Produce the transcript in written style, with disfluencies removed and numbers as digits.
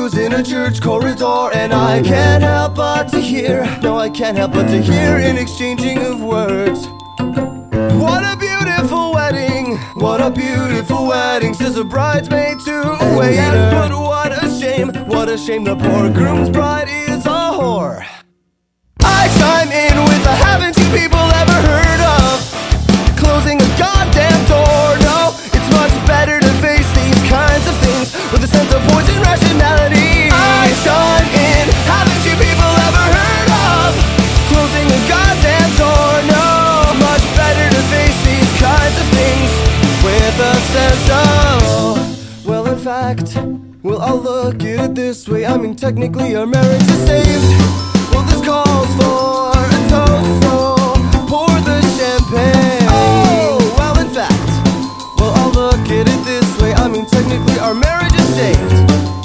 pews in a church corridor, and I can't help but to hear, no, I can't help but to hear an exchanging of words. What a beautiful wedding, what a beautiful wedding, says a bridesmaid to a waiter. Yes, but what a shame the poor groom's bride is a whore. I chime in with a haven't you people ever heard of closing a goddamn door? No, it's much better to face these kinds of things with a sense of poison rationality. I chime in, haven't you people ever heard of closing a goddamn door? No, it's much better to face these kinds of things with a sense of, well, in fact, well, I'll look at it this way. I mean, technically our marriage is saved. Well, this calls for a toast, so pour the champagne. Oh, well, in fact, well, I'll look at it this way. I mean, technically our marriage is saved.